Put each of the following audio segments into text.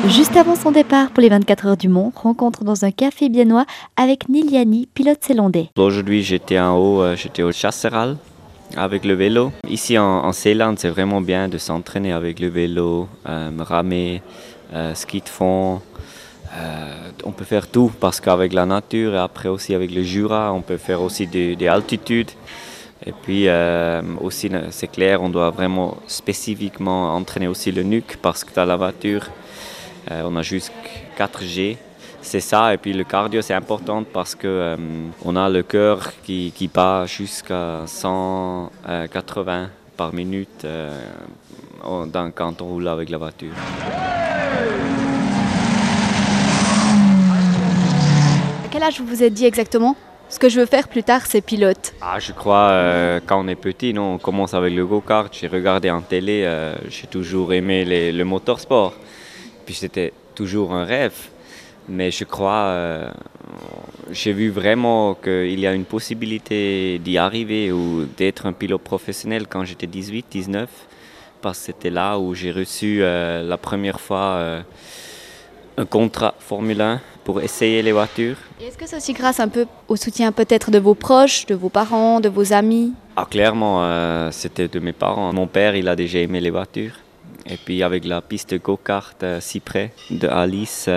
Juste avant son départ pour les 24 heures du Mont, rencontre dans un café biennois avec Niliani, pilote zélandais. Aujourd'hui, j'étais en haut, j'étais au Chasseral avec le vélo. Ici en Seeland, c'est vraiment bien de s'entraîner avec le vélo, ramer, ski de fond. On peut faire tout parce qu'avec la nature et après aussi avec le Jura, on peut faire aussi des altitudes. Et puis aussi, c'est clair, on doit vraiment spécifiquement entraîner aussi le nuque parce que dans la voiture, on a juste 4G. C'est ça, et puis le cardio c'est important parce que on a le cœur qui bat jusqu'à 180 par minute quand on roule avec la voiture. À quel âge vous vous êtes dit exactement ? Ce que je veux faire plus tard, c'est pilote. Je crois quand on est petit, non, on commence avec le go-kart. J'ai regardé en télé, j'ai toujours aimé le motorsport. Puis c'était toujours un rêve. Mais je crois, j'ai vu vraiment qu'il y a une possibilité d'y arriver ou d'être un pilote professionnel quand j'étais 18, 19. Parce que c'était là où j'ai reçu la première fois un contrat Formule 1 pour essayer les voitures. Et est-ce que c'est aussi grâce un peu au soutien peut-être de vos proches, de vos parents, de vos amis ? Clairement, c'était de mes parents. Mon père, il a déjà aimé les voitures. Et puis avec la piste de go-kart si près de Alice,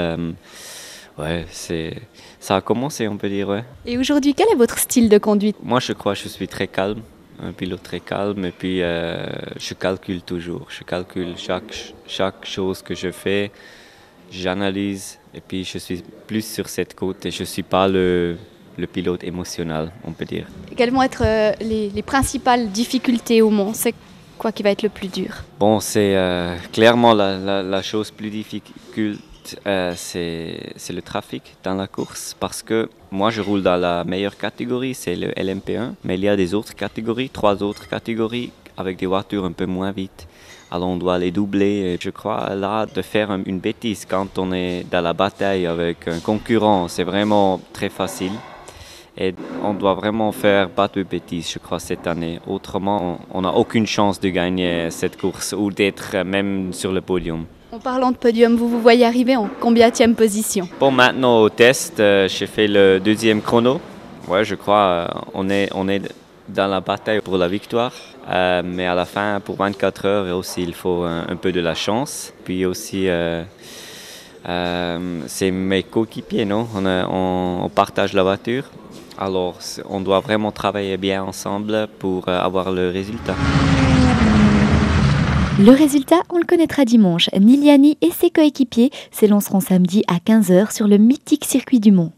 ça a commencé, on peut dire. Ouais. Et aujourd'hui, quel est votre style de conduite ? Moi, je crois que je suis très calme, un pilote très calme. Et puis, je calcule toujours. Je calcule chaque chose que je fais. J'analyse. Et puis, je suis plus sur cette côte. Et je ne suis pas le pilote émotionnel, on peut dire. Quelles vont être les principales difficultés au Mont ? C'est quoi qui va être le plus dur ? Bon, c'est clairement la chose plus difficile, c'est le trafic dans la course. Parce que moi, je roule dans la meilleure catégorie, c'est le LMP1. Mais il y a des autres catégories, 3 autres catégories, avec des voitures un peu moins vite. Alors on doit les doubler. Je crois là de faire une bêtise quand on est dans la bataille avec un concurrent, c'est vraiment très facile. Et on doit vraiment faire pas de bêtises, je crois, cette année. Autrement, on n'a aucune chance de gagner cette course ou d'être même sur le podium. En parlant de podium, vous voyez arriver en combienième position ? Bon, maintenant au test, j'ai fait le 2e chrono. Ouais, je crois on est dans la bataille pour la victoire. Mais à la fin, pour 24 heures, aussi, il faut un peu de la chance. Puis aussi, c'est mes coéquipiers, non ? On partage la voiture. Alors, on doit vraiment travailler bien ensemble pour avoir le résultat. Le résultat, on le connaîtra dimanche. Niliani et ses coéquipiers s'élanceront samedi à 15h sur le mythique circuit du Mont.